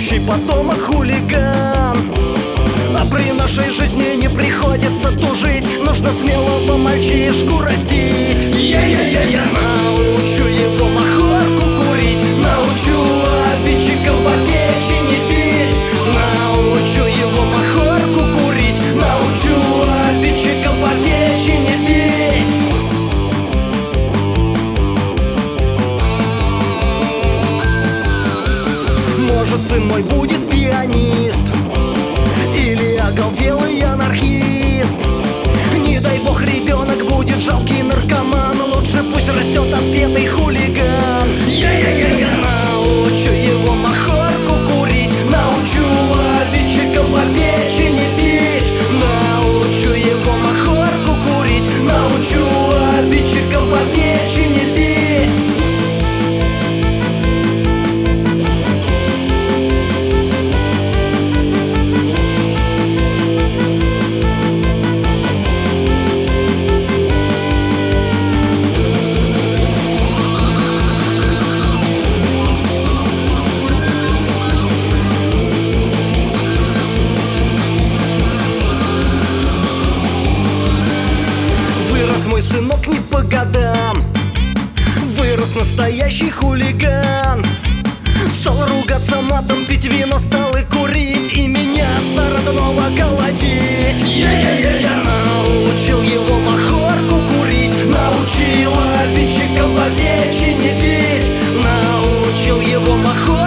Будущий потомок хулиган. А при нашей жизни не приходится тужить, нужно смелого мальчишку растить. Я научу его махорку курить, научу обидчиков по печени бить. Научу его махорку курить, научу обидчиков по печени бить. Может, сын мой будет пианист или оголтелый анархист. Не дай бог ребенок будет жалкий наркоман, лучше пусть растет отпетый хулиган. Я научу его махорку курить, научу обидчиков по печени бить. Научу его махорку курить, научу обидчиков по печени бить. Мой сынок не по годам, вырос настоящий хулиган. Стал ругаться матом, пить вино, стал и курить, и меняться родного колотить. Я научил его махорку курить, научил обидчиков по печени бить. Научил его махорку